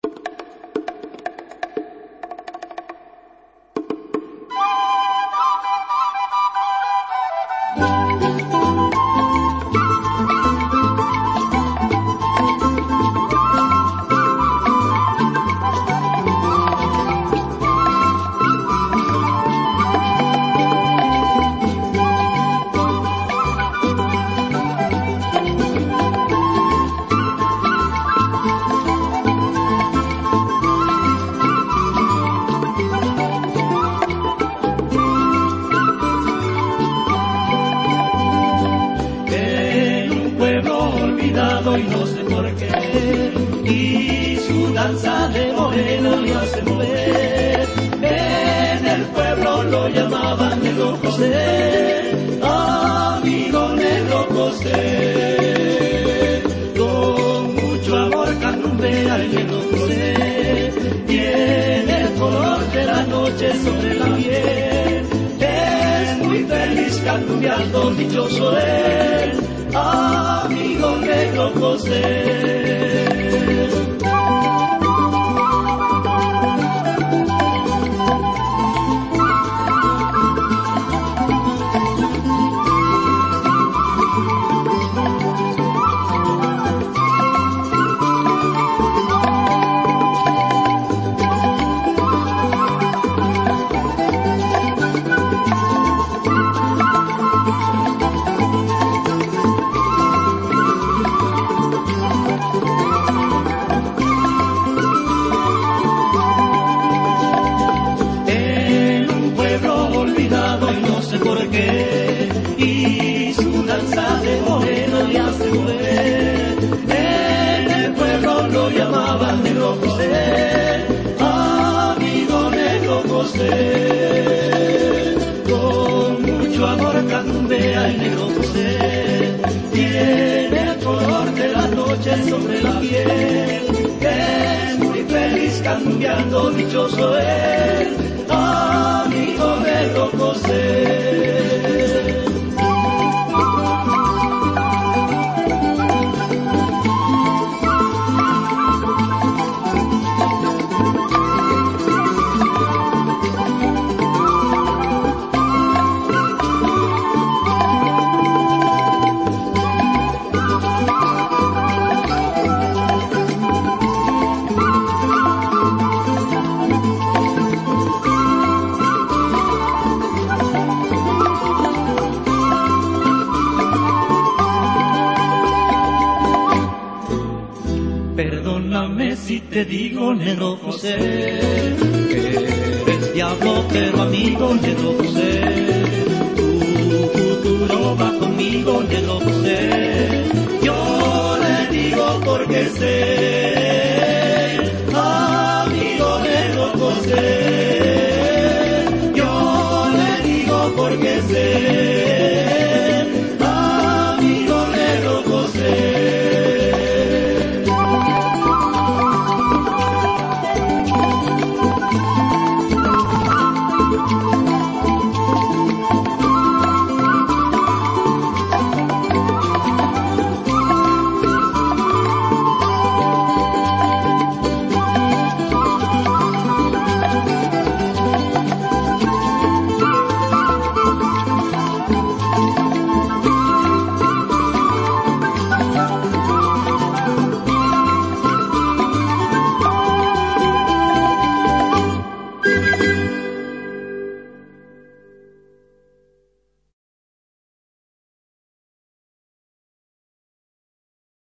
Y no sé por qué, y su danza de morena le hace mover. En el pueblo lo llamaban Negro José, amigo Negro José. Con mucho amor cantumbea el Negro José, tiene el color de la noche sobre la piel. Es muy feliz cantumbeando, dichoso él, amigo Negro José. Y su danza de morena le hace mover. En el pueblo lo llamaban Negro José, amigo Negro José. Con mucho amor cantumbea el Negro José, tiene el color de la noche sobre la piel. Es muy feliz cantumbeando, dichoso él, amigo Negro José. Perdóname si te digo, Negro José, que eres diablo pero amigo, Negro José. Tu futuro va conmigo, Negro José. Yo le digo porque sé